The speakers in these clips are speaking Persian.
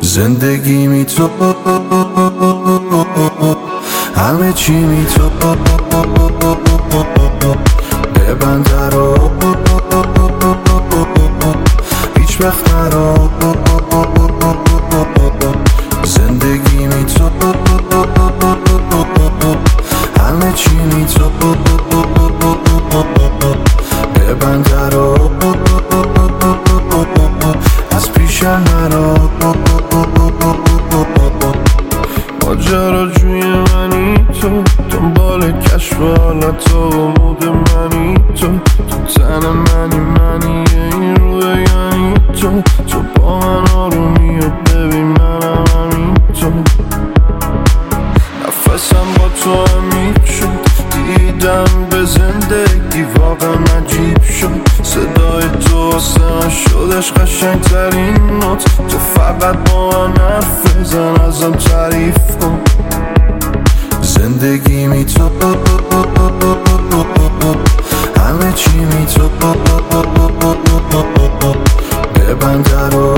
زندگی تو همه چی تو ببند رو هیچ وقت نرو زندگی تو همه چی تو ببند رو از پیش نرو ماجراجوی منی تو دنبال کشف حالت و مود منی تو تن منی این روی یعنی تو با من آرومی و ببین منم همین تو نفسم با تو عمیق شد دیدم به زندگی واقعا عجیب شد صدای تو واسه شدش قشنگ ترین نوت تو فقط با من حرف بزن ازم تعریف کن زندگی تو همه چی تو ببند رو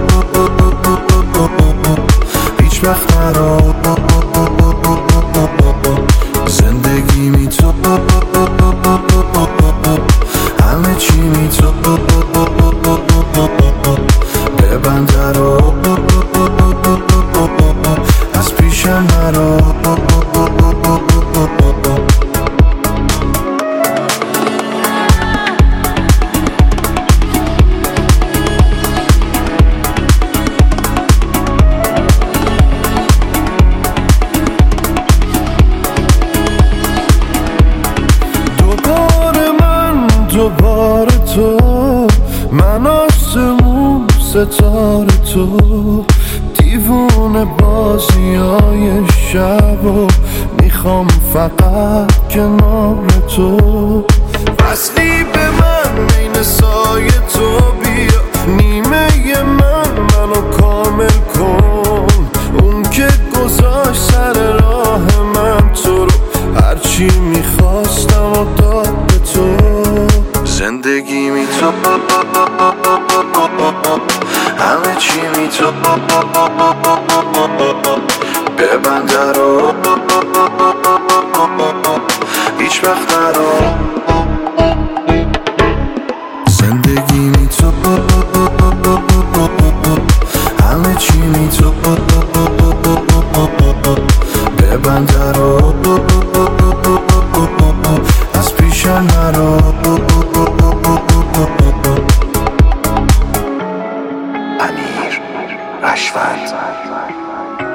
هیچ وقت نرو زندگی تو همه چی تو ببند رو از پیش نرو دوباره تو من آسمون ستاره تو دیوونه بازی های شب و میخوام فقط کنار تو وصلی به من بین سایه تو بیا نیمه منو کامل کن اون که گذاشت سر راه من تو رو هرچی میخواستم و داد به تو زندگی تو همه چی تو ببند رو هیچ وقت نرو زندگی تو همه چی تو ببند رو از پیش نرو امیر رشوت